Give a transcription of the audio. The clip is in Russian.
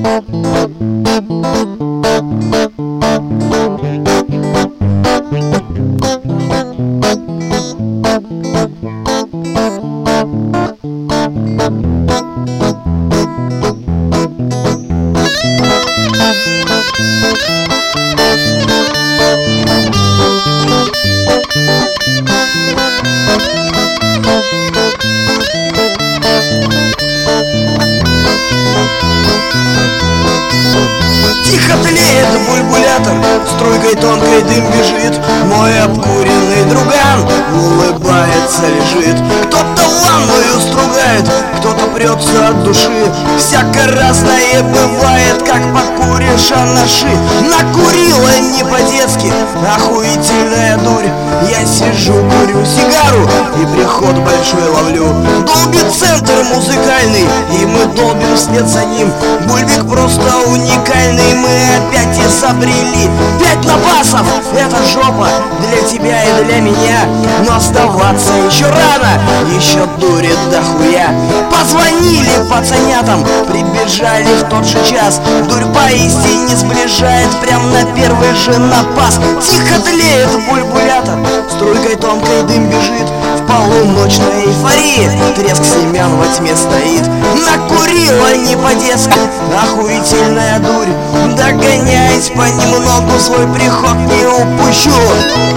Тихо тлеет бульбулятор, струйкой тонкой дым бежит. Мой обкуренный друган улыбается, лежит. Кто-то ванную стругает, кто-то прется от души. Всяко разное бывает, как покуришь анаши. Накурила не по-детски, охуительная дурь. Я сижу, курю сигару и приход большой ловлю. Долбит центр музыкальный, и мы долбим вслед за ним. Бульбик просто уникальный, мы опять изобрели. 5 напасов, это жопа для тебя и для меня. Но оставаться еще рано, еще дурит дохуя. Позвонили пацанятам, прибежали в тот же час. Дурь поистине сближает, прям на первый же напас. Тихо тлеет бульбулятор, струйкой тонкой дым бежит. В полуночной эйфории треск семян во тьме стоит. Накурила не по-детски, охуительная дурь. Догоняясь понемногу, свой приход не упущу.